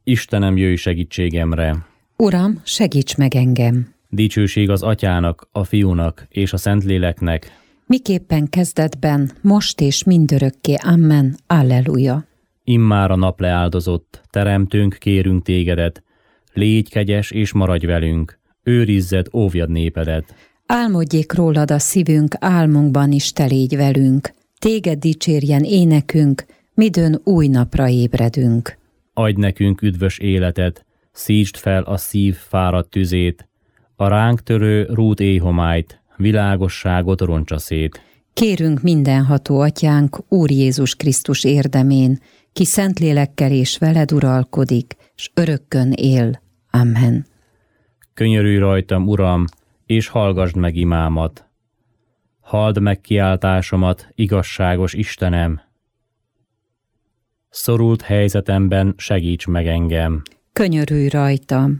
Istenem, jöjj segítségemre! Uram, segíts meg engem! Dicsőség az Atyának, a Fiúnak és a Szentléleknek, miképpen kezdetben, most és mindörökké. Amen. Alleluja! Immár a nap leáldozott, teremtőnk, kérünk tégedet, légy kegyes és maradj velünk, őrizzed, óvjad népedet. Álmodjék rólad a szívünk, álmunkban is te légy velünk, téged dicsérjen énekünk, midőn új napra ébredünk. Adj nekünk üdvös életet, szítsd fel a szív fáradt tüzét, a ránk törő rút éjhomályt, világosságot roncsa szét. Kérünk mindenható Atyánk, Úr Jézus Krisztus érdemén, ki Szentlélekkel és veled uralkodik, s örökkön él. Amen. Könyörülj rajtam, Uram, és hallgasd meg imámat. Halld meg kiáltásomat, igazságos Istenem. Szorult helyzetemben segíts meg engem. Könyörülj rajtam,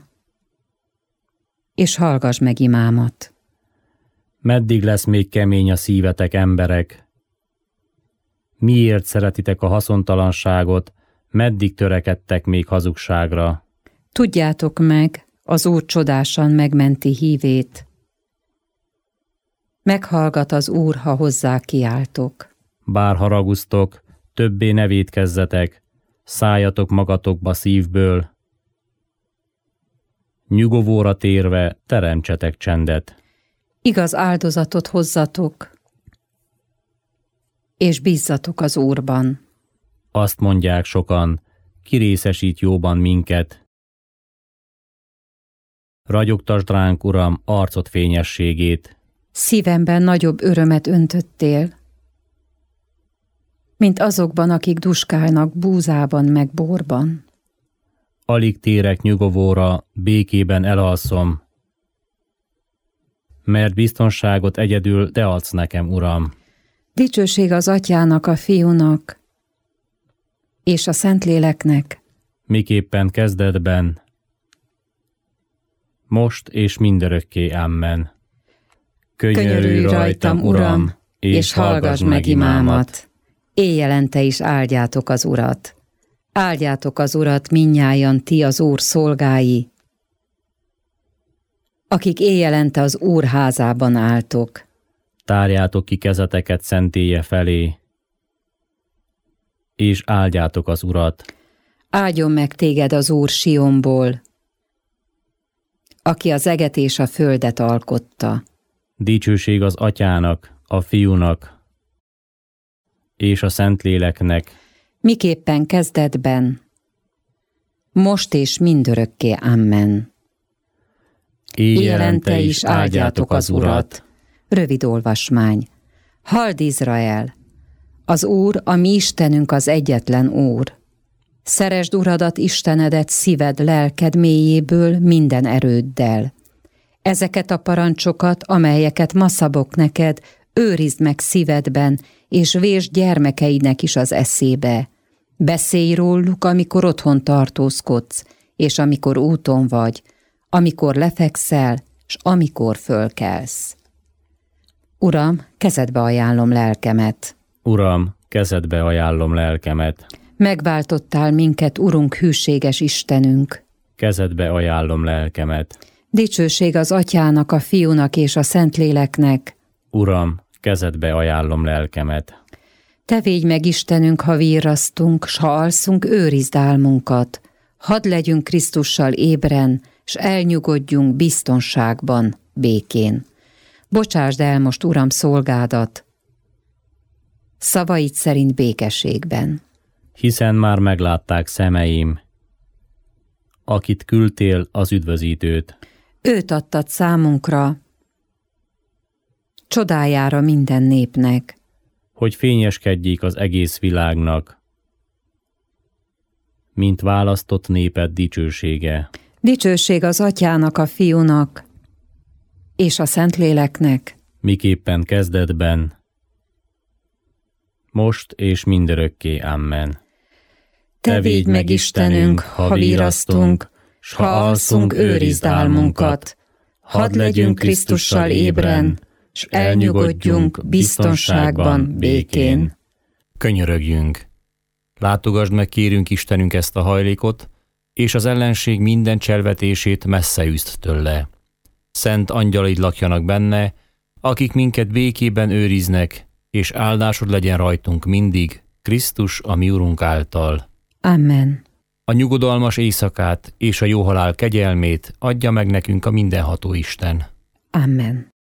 és hallgass meg imámat. Meddig lesz még kemény a szívetek, emberek? Miért szeretitek a haszontalanságot, meddig törekedtek még hazugságra? Tudjátok meg, az Úr csodásan megmenti hívét. Meghallgat az Úr, ha hozzá kiáltok. Bár haraguztok, többé ne vétkezzetek, szálljatok magatokba szívből. Nyugovóra térve teremtsetek csendet. Igaz áldozatot hozzatok, és bízzatok az Úrban. Azt mondják sokan, kirészesít jóban minket. Ragyogtasd ránk, Uram, arcod fényességét. Szívemben nagyobb örömet öntöttél, mint azokban, akik duskálnak búzában meg borban. Alig térek nyugovóra, békében elalszom, mert biztonságot egyedül te adsz nekem, Uram. Dicsőség az Atyának, a Fiúnak és a Szentléleknek, miképpen kezdetben, most és mindörökké. Amen. Könyörülj rajtam, Uram, és hallgass meg imámat. Éjjelente is áldjátok az Urat. Áldjátok az Urat mindnyájan ti az Úr szolgái, akik éjjelente az Úr házában álltok. Tárjátok ki kezeteket szentélye felé, és áldjátok az Urat. Áldjon meg téged az Úr Sionból, aki az eget és a földet alkotta. Dicsőség az Atyának, a Fiúnak és a Szentléleknek, miképpen kezdetben, most és mindörökké. Amen. Éjjelente is áldjátok az Urat. Rövid olvasmány. Halld Izrael! Az Úr, a mi Istenünk az egyetlen Úr. Szeresd Uradat, Istenedet szíved, lelked mélyéből, minden erőddel. Ezeket a parancsokat, amelyeket ma szabok neked, őrizd meg szívedben, és vésd gyermekeidnek is az eszébe. Beszélj róluk, amikor otthon tartózkodsz, és amikor úton vagy, amikor lefekszel, s amikor fölkelsz. Uram, kezedbe ajánlom lelkemet. Uram, kezedbe ajánlom lelkemet. Megváltottál minket, Urunk, hűséges Istenünk. Kezedbe ajánlom lelkemet. Dicsőség az Atyának, a Fiúnak és a Szentléleknek. Uram, kezedbe ajánlom lelkemet. Te védj meg, Istenünk, ha virrasztunk, s ha alszunk, őrizd álmunkat. Hadd legyünk Krisztussal ébren, s elnyugodjunk biztonságban, békén. Bocsásd el most, Uram, szolgádat, szavaid szerint békességben. Hiszen már meglátták szemeim, akit küldtél, az üdvözítőt. Őt adtad számunkra, csodájára minden népnek. Hogy fényeskedjék az egész világnak, mint választott néped dicsősége. Dicsőség az Atyának, a Fiúnak és a Szentléleknek, miképpen kezdetben, most és mindörökké. Amen. Te védj meg, Istenünk, ha virrasztunk, s ha alszunk, őrizd álmunkat. Hadd legyünk Krisztussal ébren, s elnyugodjunk biztonságban, békén. Könyörögjünk! Látogasd meg, kérünk Istenünk, ezt a hajlékot, és az ellenség minden cselvetését messze űzt tőle. Szent angyalaid lakjanak benne, akik minket békében őriznek, és áldásod legyen rajtunk mindig, Krisztus, a mi Urunk által. Amen. A nyugodalmas éjszakát és a jó halál kegyelmét adja meg nekünk a mindenható Isten. Amen.